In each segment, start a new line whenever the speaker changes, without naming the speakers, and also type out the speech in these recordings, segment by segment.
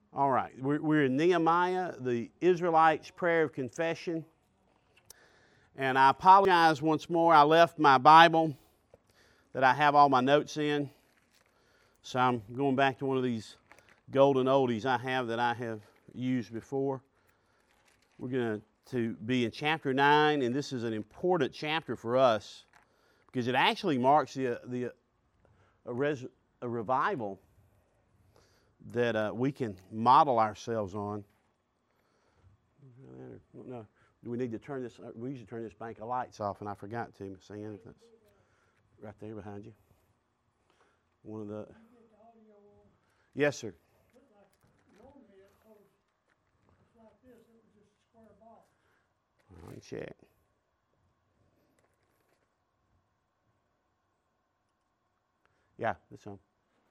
All right, we're in Nehemiah, the Israelites' prayer of confession. And I apologize once more. I left my Bible that I have all my notes in. So I'm going back to one of these golden oldies I have used before. We're going to be in chapter 9, and this is an important chapter for us because it actually marks a revival that we can model ourselves on. No, we need to turn this. We usually turn this bank of lights off, and I forgot to. Sam, if that's right there behind you. One of the. Yes, sir. Let me check. Yeah, that's on.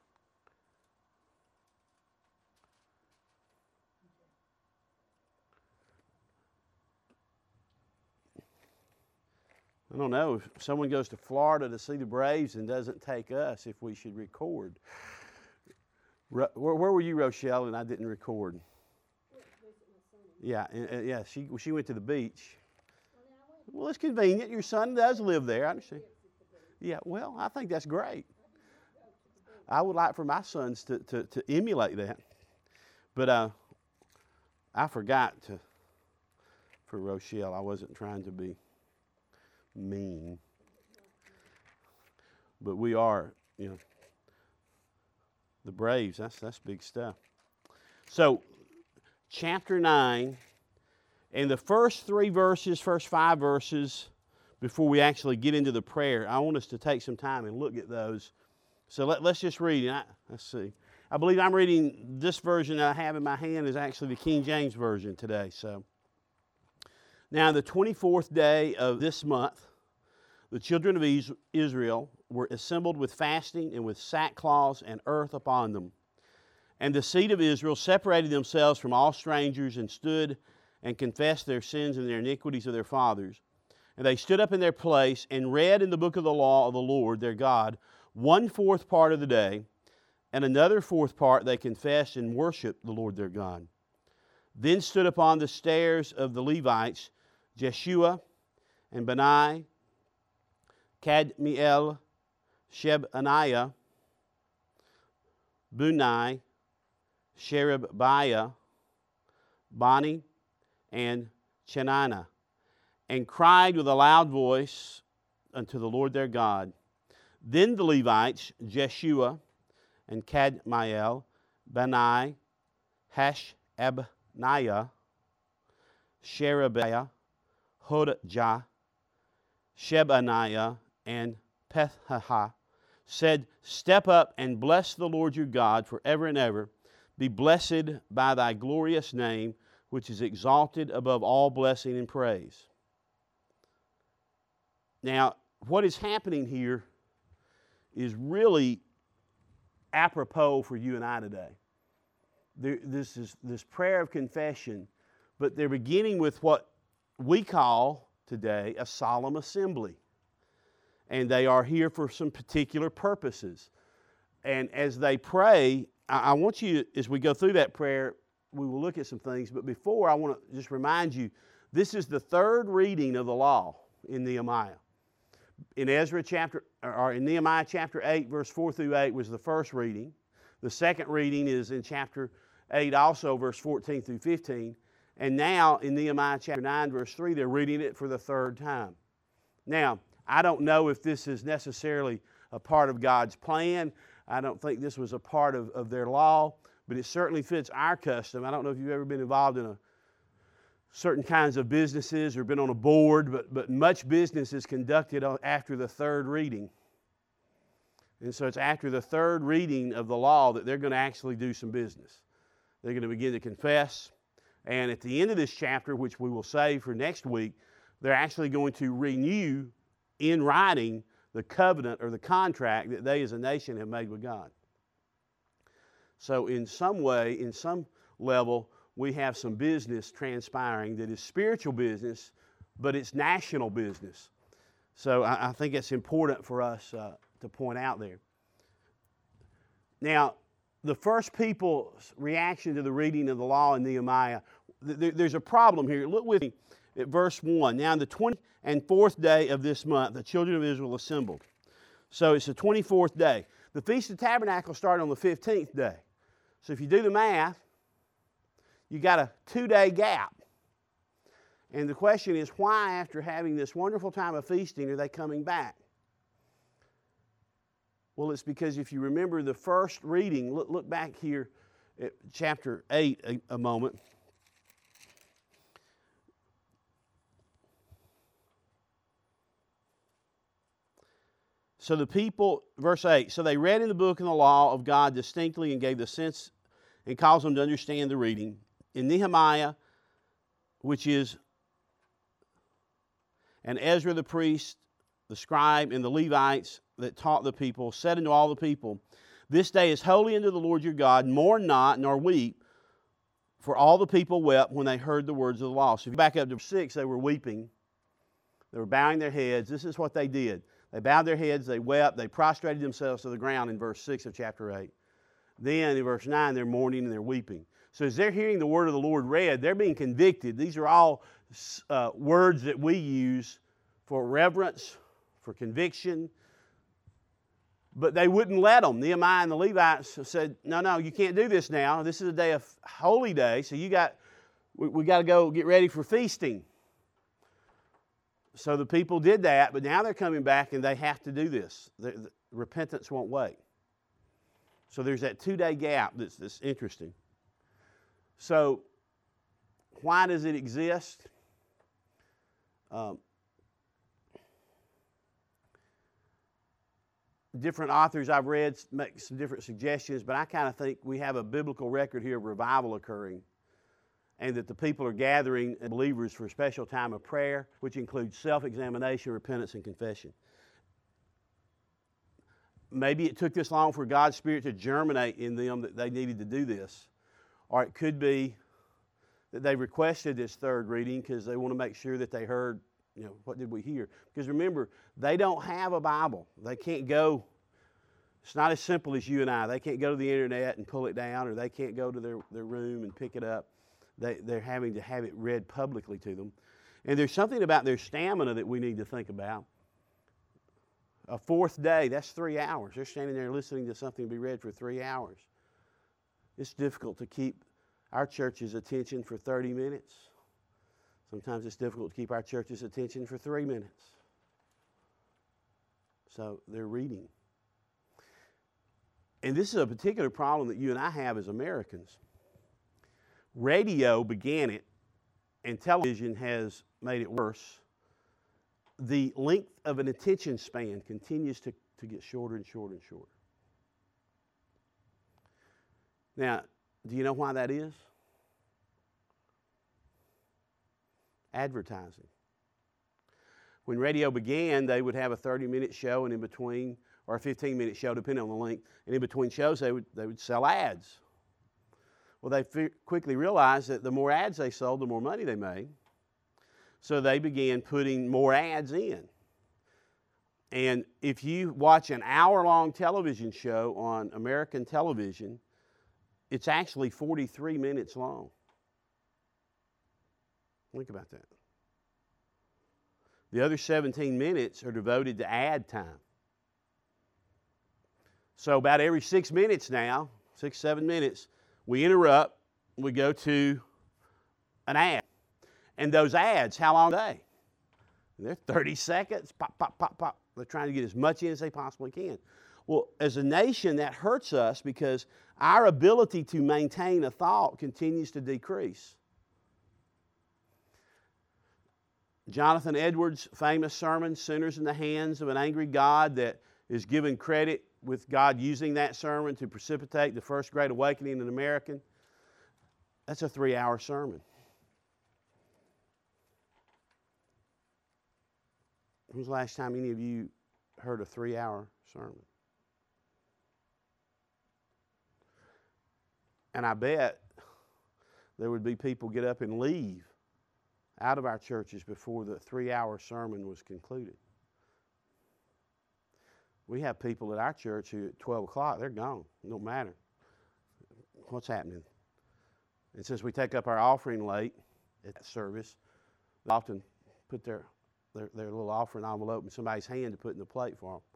I don't know if someone goes to Florida to see the Braves and doesn't take us, if we should record. Where were you, Rochelle? And I didn't record. Yeah, yeah. She went to the beach. Well, it's convenient. Your son does live there. I understand. Yeah. Well, I think that's great. I would like for my sons to emulate that, but I forgot for Rochelle. I wasn't trying to be mean, but we are, the Braves. That's big stuff. So, chapter 9, and the first five verses, before we actually get into the prayer, I want us to take some time and look at those. So let's just read. Let's see. I believe I'm reading this version that I have in my hand is actually the King James Version today. So, now the 24th day of this month, the children of Israel were assembled with fasting and with sackcloth and earth upon them. And the seed of Israel separated themselves from all strangers and stood and confessed their sins and their iniquities of their fathers. And they stood up in their place and read in the book of the law of the Lord their God 1/4 part of the day, and another 4th part they confessed and worshiped the Lord their God. Then stood upon the stairs of the Levites Jeshua and Bani, Kadmiel, Shebaniah, Bunai, Sherebiah, Bani, and Chenana, and cried with a loud voice unto the Lord their God. Then the Levites, Jeshua and Kadmiel, Bani, Hashabniah, Sherebiah, Hodijah, Shebaniah, and Pethahiah, said, Step up and bless the Lord your God forever and ever. Be blessed by thy glorious name, which is exalted above all blessing and praise. Now, what is happening here is really apropos for you and I today. This is this prayer of confession, but they're beginning with what we call today a solemn assembly. And they are here for some particular purposes. And as they pray, I want you, as we go through that prayer, we will look at some things. But before, I want to just remind you, this is the third reading of the law in Nehemiah. In Nehemiah chapter 8, verse 4 through 8 was the first reading. The second reading is in chapter 8 also, verse 14 through 15. And now in Nehemiah chapter 9, verse 3, they're reading it for the third time. Now, I don't know if this is necessarily a part of God's plan. I don't think this was a part of their law, but it certainly fits our custom. I don't know if you've ever been involved in certain kinds of businesses or been on a board, but much business is conducted after the third reading. And so it's after the third reading of the law that they're going to actually do some business. They're going to begin to confess. And at the end of this chapter, which we will save for next week, they're actually going to renew in writing the covenant or the contract that they as a nation have made with God. So in some way, in some level, we have some business transpiring that is spiritual business, but it's national business. So I think it's important for us to point out there. Now, the first people's reaction to the reading of the law in Nehemiah, there's a problem here. Look with me at verse 1. Now, on the 24th day of this month, the children of Israel assembled. So it's the 24th day. The Feast of Tabernacles started on the 15th day. So if you do the math, you got a 2-day gap. And the question is, why, after having this wonderful time of feasting, are they coming back? Well, it's because if you remember the first reading, look back here at chapter 8 a moment. So the people, verse 8, so they read in the book of the law of God distinctly and gave the sense and caused them to understand the reading. In Nehemiah, which is, and Ezra the priest, the scribe, and the Levites that taught the people, said unto all the people, this day is holy unto the Lord your God, mourn not, nor weep, for all the people wept when they heard the words of the law. So if you back up to 6, they were weeping. They were bowing their heads. This is what they did. They bowed their heads, they wept, they prostrated themselves to the ground in verse 6 of chapter 8. Then in verse 9, they're mourning and they're weeping. So as they're hearing the word of the Lord read, they're being convicted. These are all words that we use for reverence, for conviction. But they wouldn't let them. Nehemiah and the Levites said, no, you can't do this now. This is a day of holy day, so we got to go get ready for feasting. So the people did that, but now they're coming back and they have to do this. The repentance won't wait. So there's that 2-day gap that's interesting. So why does it exist? Different authors I've read make some different suggestions, but I kind of think we have a biblical record here of revival occurring, and that the people are gathering believers for a special time of prayer, which includes self-examination, repentance, and confession. Maybe it took this long for God's Spirit to germinate in them that they needed to do this. Or it could be that they requested this third reading because they want to make sure that they heard, what did we hear? Because remember, they don't have a Bible. They can't go. It's not as simple as you and I. They can't go to the internet and pull it down, or they can't go to their room and pick it up. They're having to have it read publicly to them. And there's something about their stamina that we need to think about. A fourth day, that's 3 hours. They're standing there listening to something be read for 3 hours. It's difficult to keep our church's attention for 30 minutes. Sometimes it's difficult to keep our church's attention for 3 minutes. So they're reading. And this is a particular problem that you and I have as Americans. Radio began it, and television has made it worse. The length of an attention span continues to get shorter and shorter and shorter. Now, do you know why that is? Advertising. When radio began, they would have a 30-minute show, and in between, or a 15-minute show, depending on the length, and in between shows, they would sell ads. Well, they quickly realized that the more ads they sold, the more money they made. So they began putting more ads in. And if you watch an hour-long television show on American television, it's actually 43 minutes long. Think about that. The other 17 minutes are devoted to ad time. So about every 6 minutes now, 6-7 minutes, we interrupt, we go to an ad. And those ads, how long are they? They're 30 seconds, pop, pop, pop, pop. They're trying to get as much in as they possibly can. Well, as a nation, that hurts us because our ability to maintain a thought continues to decrease. Jonathan Edwards' famous sermon, Sinners in the Hands of an Angry God, that is given credit with God using that sermon to precipitate the first Great Awakening in America. That's a 3-hour sermon. When was the last time any of you heard a 3-hour sermon? And I bet there would be people get up and leave out of our churches before the 3-hour sermon was concluded. We have people at our church who at 12 o'clock, they're gone. It don't matter. what's happening? And since we take up our offering late at the service, they often put their little offering envelope in somebody's hand to put in the plate for them.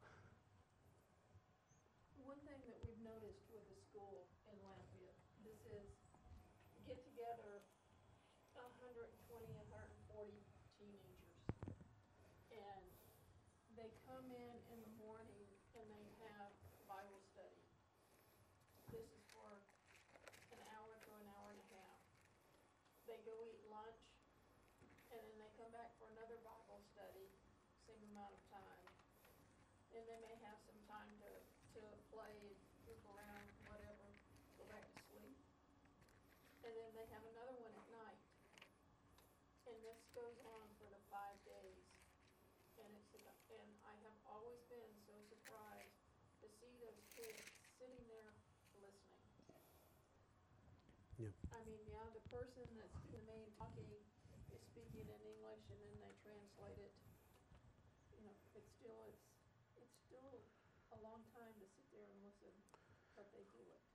One thing that we've noticed with the school in Lafayette, this is get together 120, 140 teenagers. And they come in the morning and they have Bible study. This is for an hour to an hour and a half. They go eat lunch, and then they come back for another Bible study, same amount of time. And they may have some time to play, goof around, whatever, go back to sleep. And then they have another one at night. And this goes on for the 5 days. And I have always been so surprised to see those kids sitting there listening.
Yeah.
I mean, yeah, the person that's the main talking is speaking in English and then they translate it. You know, it's still a long time to sit there and listen, but they do it.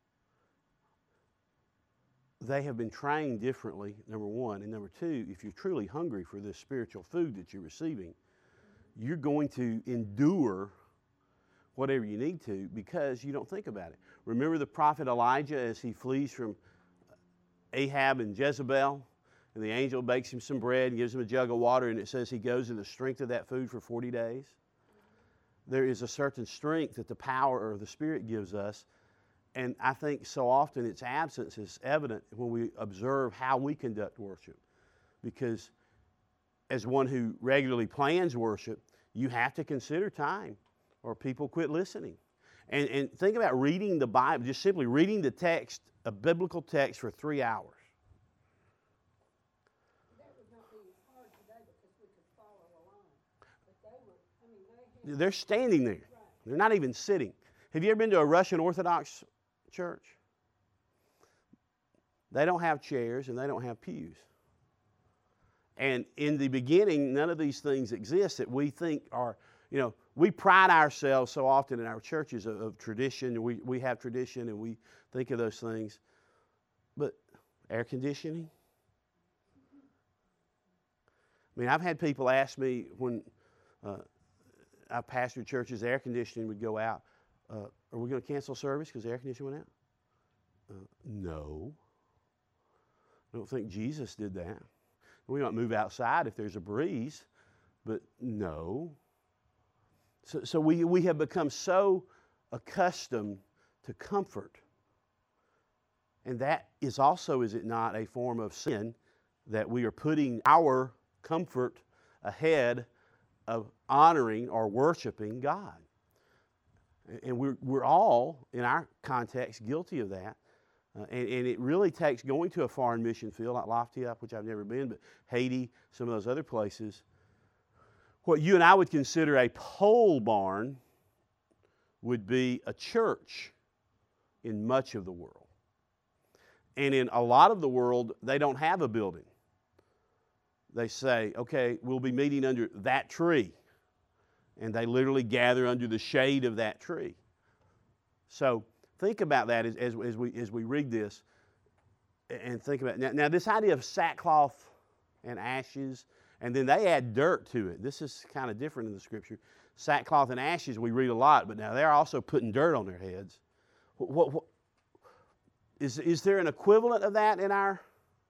They have been trained differently, number one. And number two, if you're truly hungry for this spiritual food that you're receiving, you're going to endure whatever you need to because you don't think about it. Remember the prophet Elijah as he flees from Ahab and Jezebel, and the angel bakes him some bread and gives him a jug of water, and it says he goes in the strength of that food for 40 days. There is a certain strength that the power of the Spirit gives us, and I think so often its absence is evident when we observe how we conduct worship. Because as one who regularly plans worship, you have to consider time or people quit listening. And think about reading the Bible, just simply reading the text, a biblical text for 3 hours.
That would not be hard today because we could follow along. But they had.
They're standing there.
Right.
They're not even sitting. Have you ever been to a Russian Orthodox church? They don't have chairs and they don't have pews. And in the beginning, none of these things exist that we think are, we pride ourselves so often in our churches of tradition. We have tradition and we think of those things. But air conditioning? I mean, I've had people ask me when I pastored churches, air conditioning would go out. Are we going to cancel service because the air conditioning went out? No. I don't think Jesus did that. We might move outside if there's a breeze, but no. So we have become so accustomed to comfort. And that is also, is it not, a form of sin that we are putting our comfort ahead of honoring or worshiping God. And we're all, in our context, guilty of that. And it really takes going to a foreign mission field like Lafayette, which I've never been, but Haiti, some of those other places. What you and I would consider a pole barn would be a church in much of the world. And in a lot of the world, they don't have a building. They say, okay, we'll be meeting under that tree. And they literally gather under the shade of that tree. So think about that as we read this and think about it. Now this idea of sackcloth and ashes, and then they add dirt to it. This is kind of different in the Scripture. Sackcloth and ashes we read a lot, but now they're also putting dirt on their heads. Is there an equivalent of that in our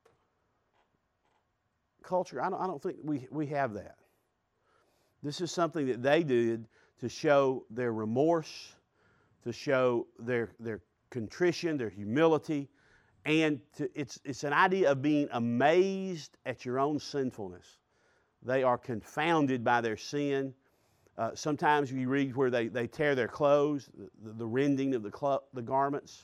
culture? I don't think we have that. This is something that they did to show their remorse, to show their contrition, their humility, and it's an idea of being amazed at your own sinfulness. They are confounded by their sin. Sometimes you read where they tear their clothes, the rending of the garments.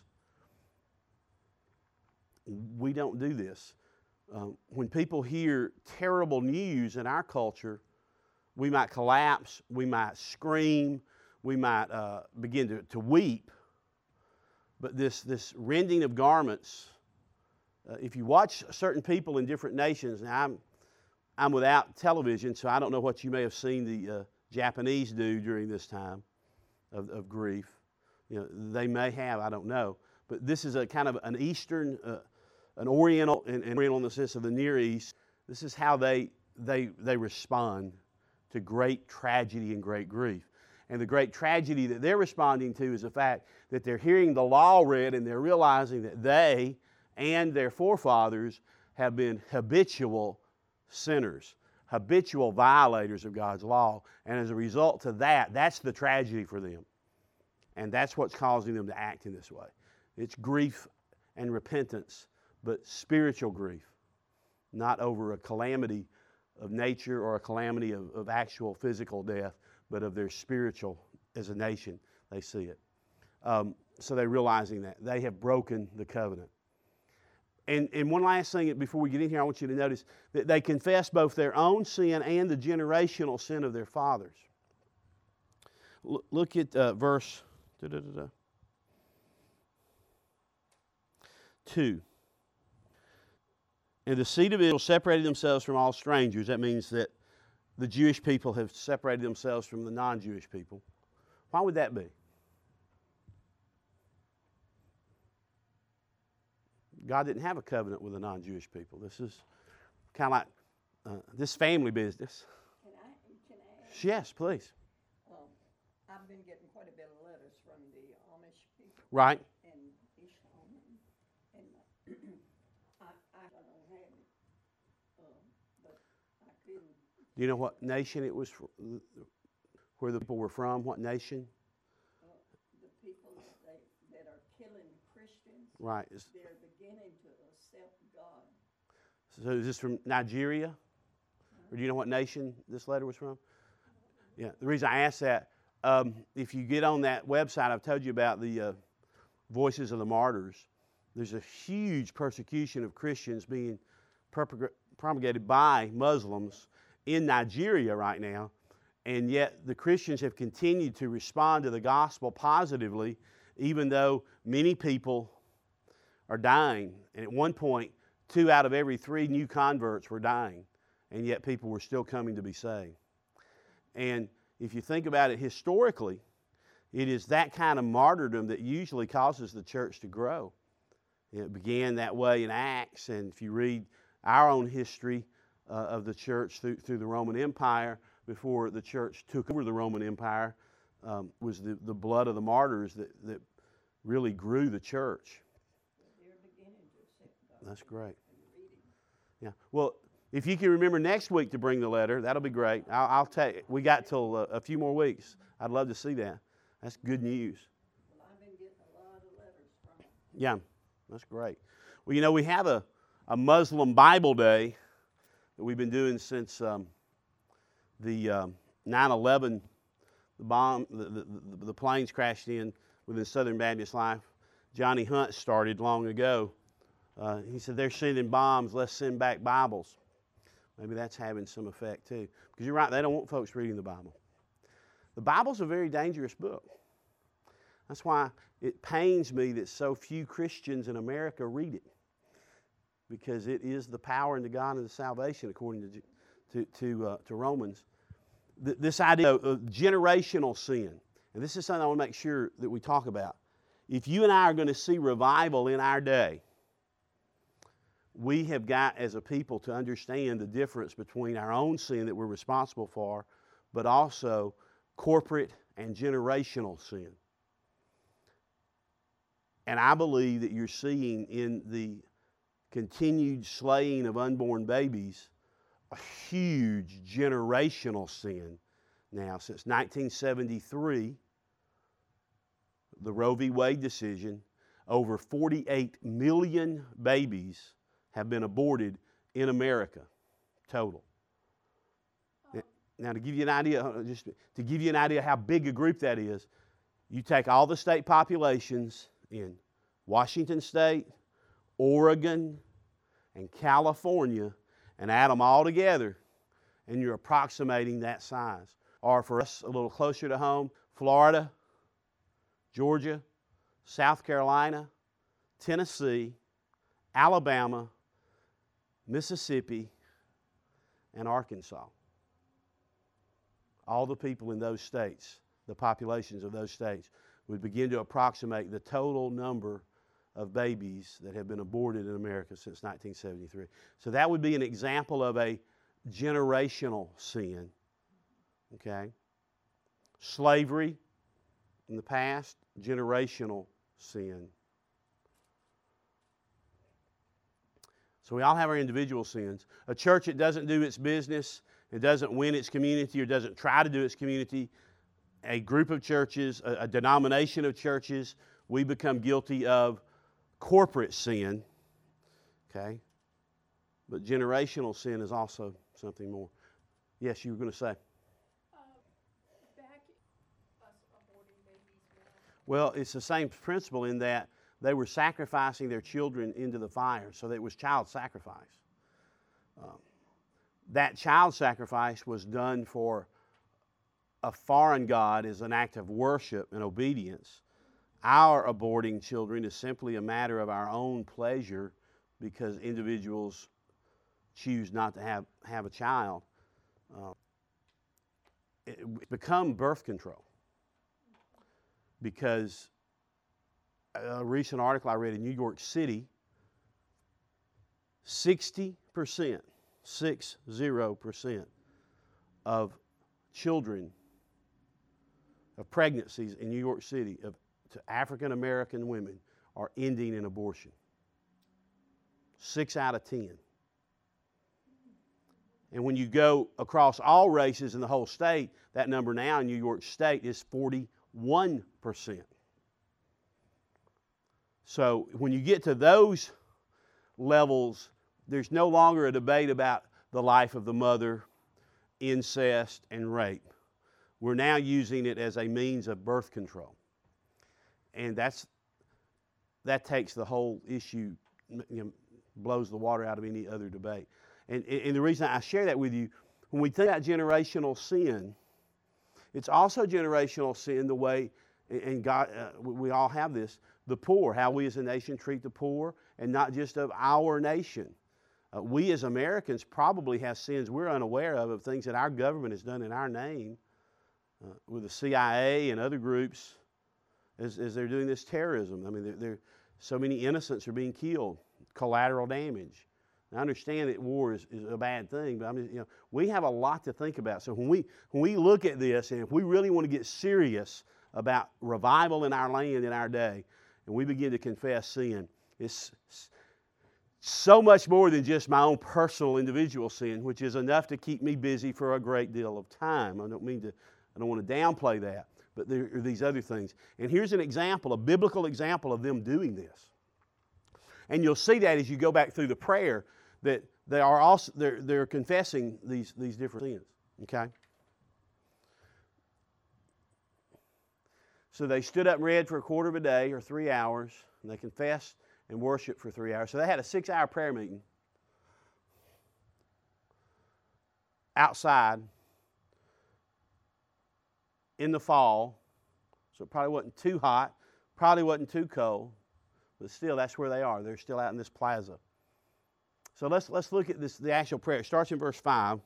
We don't do this. When people hear terrible news in our culture, we might collapse, we might scream, we might begin to weep. But this rending of garments, if you watch certain people in different nations, now I'm without television, so I don't know what you may have seen the Japanese do during this time of grief. They may have, I don't know. but this is a kind of an Eastern, an Oriental, and Oriental in the sense of the Near East. This is how they respond to great tragedy and great grief. And the great tragedy that they're responding to is the fact that they're hearing the law read and they're realizing that they and their forefathers have been habitual sinners, habitual violators of God's law. And as a result to that, that's the tragedy for them. And that's what's causing them to act in this way. It's grief and repentance, but spiritual grief, not over a calamity of nature or a calamity of actual physical death, but of their spiritual, as a nation, they see it. So they're realizing that. They have broken the covenant. And one last thing before we get in here, I want you to notice that they confess both their own sin and the generational sin of their fathers. Look at verse 2. And the seed of Israel separated themselves from all strangers. That means that the Jewish people have separated themselves from the non-Jewish people. Why would that be? God didn't have a covenant with the non-Jewish people. This is kind of like this family business.
Can I ask?
Yes, please.
I've been getting quite a bit of letters from the Amish people.
Right.
And East London. And I don't have it. But I couldn't.
Do you know what nation it was, where the people were from? What nation?
The people that are killing Christians.
Right.
They're beginning to accept God.
So is this from Nigeria? Or do you know what nation this letter was from? Yeah. The reason I asked that, if you get on that website I've told you about, the Voices of the Martyrs, there's a huge persecution of Christians being promulgated by Muslims in Nigeria right now, and yet the Christians have continued to respond to the gospel positively, even though many people are dying. And at one point, 2 out of every 3 new converts were dying, and yet people were still coming to be saved. And if you think about it historically, it is that kind of martyrdom that usually causes the church to grow. It began that way in Acts, and if you read our own history of the church through the Roman Empire, before the church took over the Roman Empire, was the blood of the martyrs that really grew the church.
They're beginning to accept God.
That's great. Yeah. Well, if you can remember next week to bring the letter, that'll be great. I'll take. We got till a few more weeks. I'd love to see that. That's good news.
Well, I've been getting a lot of letters from them.
Yeah, that's great. Well, you know, we have a Muslim Bible Day that we've been doing since the 9/11, the bomb, the planes crashed in within Southern Baptist Life. Johnny Hunt started long ago. He said, they're sending bombs, let's send back Bibles. Maybe that's having some effect too. Because you're right, they don't want folks reading the Bible. The Bible's a very dangerous book. That's why it pains me that so few Christians in America read it. Because it is the power and the God and the salvation, according to Romans. This idea of generational sin, and this is something I want to make sure that we talk about. If you and I are going to see revival in our day, we have got as a people to understand the difference between our own sin that we're responsible for, but also corporate and generational sin. And I believe that you're seeing in the continued slaying of unborn babies a huge generational sin now. Since 1973, the Roe v. Wade decision, over 48 million babies have been aborted in America, total. Now, to give you an idea, just to give you an idea how big a group that is, you take all the state populations in Washington State, Oregon, and California, and add them all together, and you're approximating that size. Or for us, a little closer to home, Florida, Georgia, South Carolina, Tennessee, Alabama, Mississippi, and Arkansas. All the people in those states, the populations of those states, would begin to approximate the total number of babies that have been aborted in America since 1973. So that would be an example of a generational sin. Okay? Slavery in the past, generational sin. So we all have our individual sins. A church that doesn't do its business, it doesn't win its community, or doesn't try to do its community, a group of churches, a denomination of churches, we become guilty of corporate sin. Okay? But generational sin is also something more. Yes, you were going to say.
Back us aborting babies now.
Well, it's the same principle in that they were sacrificing their children into the fire, so that it was child sacrifice. That child sacrifice was done for a foreign god as an act of worship and obedience. Our aborting children is simply a matter of our own pleasure because individuals choose not to have a child. It's become birth control because a recent article I read in New York City, 60% of children, of pregnancies in New York City to African American women are ending in abortion. 6 out of 10. And when you go across all races in the whole state, that number now in New York State is 41%. So when you get to those levels, there's no longer a debate about the life of the mother, incest, and rape. We're now using it as a means of birth control. And that takes the whole issue, blows the water out of any other debate. And the reason I share that with you, when we think about generational sin, it's also generational sin the way, and God, we all have this, the poor, how we as a nation treat the poor, and not just of our nation. We as Americans probably have sins we're unaware of things that our government has done in our name with the CIA and other groups as they're doing this terrorism. I mean, so many innocents are being killed, collateral damage. I understand that war is a bad thing, but we have a lot to think about. So when we look at this, and if we really want to get serious about revival in our land in our day, and we begin to confess sin, it's so much more than just my own personal individual sin, which is enough to keep me busy for a great deal of time. I don't want to downplay that, but there are these other things. And here's an example, a biblical example of them doing this. And you'll see that as you go back through the prayer, that they are also they're confessing these different sins. Okay? So they stood up and read for a quarter of a day or 3 hours, and they confessed and worshiped for 3 hours. So they had a 6-hour prayer meeting outside in the fall. So it probably wasn't too hot, probably wasn't too cold, but still that's where they are. They're still out in this plaza. So let's look at the actual prayer. It starts in verse 5.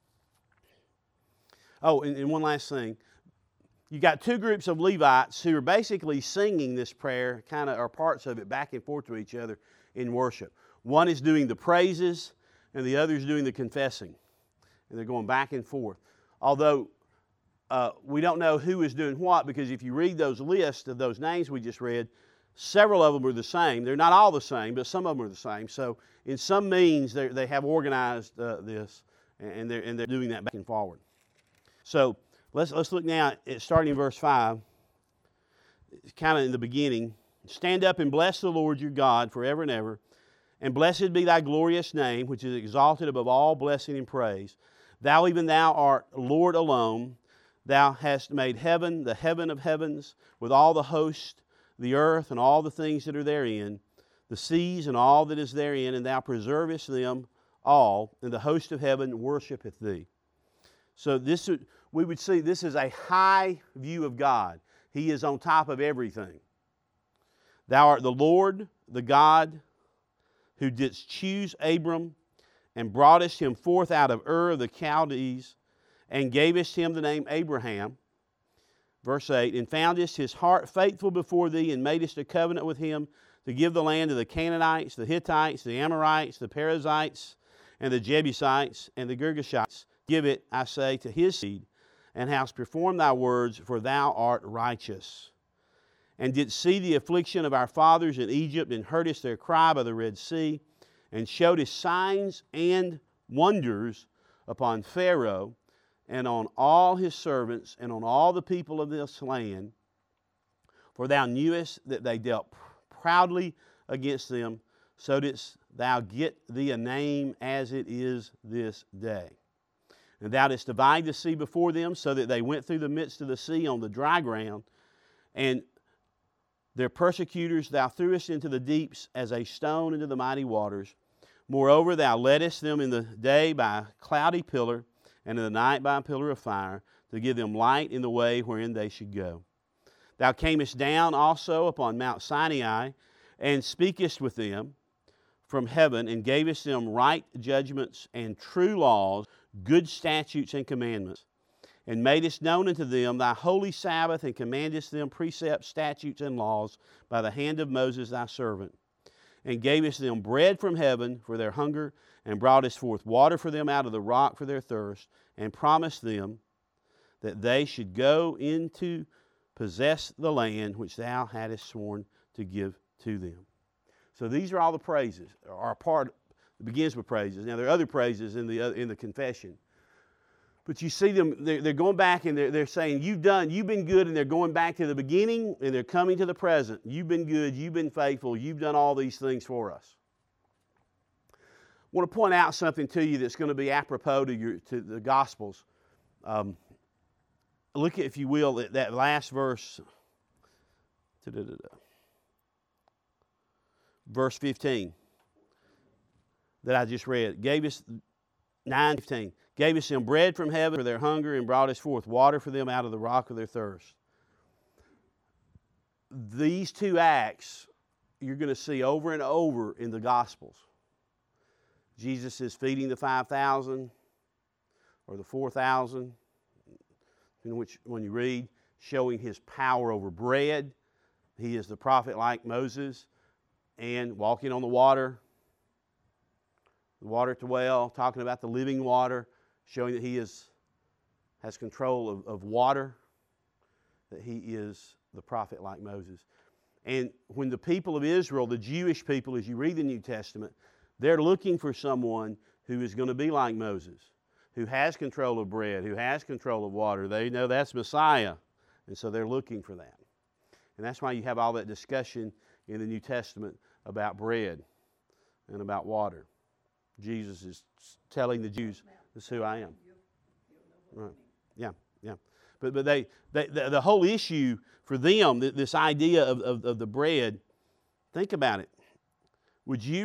Oh, and one last thing. You got 2 groups of Levites who are basically singing this prayer, kind of, or parts of it, back and forth to each other in worship. One is doing the praises, and the other is doing the confessing. And they're going back and forth. Although we don't know who is doing what, because if you read those lists of those names we just read, several of them are the same. They're not all the same, but some of them are the same. So in some means, they have organized this, and they're doing that back and forward. So let's look now at starting in verse 5. It's kind of in the beginning. Stand up and bless the Lord your God forever and ever, and blessed be thy glorious name, which is exalted above all blessing and praise. Thou, even thou, art Lord alone. Thou hast made heaven, the heaven of heavens, with all the host, the earth and all the things that are therein, the seas and all that is therein, and thou preservest them all, and the host of heaven worshipeth thee. So we would see this is a high view of God. He is on top of everything. Thou art the Lord, the God, who didst choose Abram, and broughtest him forth out of Ur of the Chaldees, and gavest him the name Abraham. Verse 8, and foundest his heart faithful before thee, and madest a covenant with him to give the land to the Canaanites, the Hittites, the Amorites, the Perizzites, and the Jebusites, and the Girgashites. Give it, I say, to his seed, and hast performed thy words, for thou art righteous. And didst see the affliction of our fathers in Egypt, and heardest their cry by the Red Sea, and showedest signs and wonders upon Pharaoh, and on all his servants, and on all the people of this land. For thou knewest that they dealt proudly against them, so didst thou get thee a name as it is this day. And thou didst divide the sea before them, so that they went through the midst of the sea on the dry ground, and their persecutors thou threwest into the deeps as a stone into the mighty waters. Moreover, thou leddest them in the day by a cloudy pillar, and in the night by a pillar of fire, to give them light in the way wherein they should go. Thou camest down also upon Mount Sinai, and speakest with them from heaven, and gavest them right judgments and true laws, good statutes and commandments, and madest known unto them thy holy Sabbath, and commandest them precepts, statutes, and laws by the hand of Moses thy servant, and gavest them bread from heaven for their hunger, and broughtest forth water for them out of the rock for their thirst, and promised them that they should go into possess the land which thou hadst sworn to give to them. So these are all the praises, or part it begins with praises. Now there are other praises in the confession, but you see them. They're going back and they're saying, "You've been good," and they're going back to the beginning and they're coming to the present. You've been good. You've been faithful. You've done all these things for us. I want to point out something to you that's going to be apropos to the Gospels. Look at, if you will, at that last verse. Verse 15 that I just read. Gave us 9:15. Gave us them bread from heaven for their hunger, and brought us forth water for them out of the rock of their thirst. These two acts you're going to see over and over in the Gospels. Jesus is feeding the 5,000 or the 4,000, in which, when you read, showing his power over bread. He is the prophet like Moses, and walking on the water at the well, talking about the living water, showing that he has control of water, that he is the prophet like Moses. And when the people of Israel, the Jewish people, as you read the New Testament, they're looking for someone who is going to be like Moses, who has control of bread, who has control of water. They know that's Messiah, and so they're looking for that. And that's why you have all that discussion in the New Testament about bread and about water. Jesus is telling the Jews, "This is who I am." Right? Yeah. But the whole issue for them, this idea of the bread. Think about it. Would you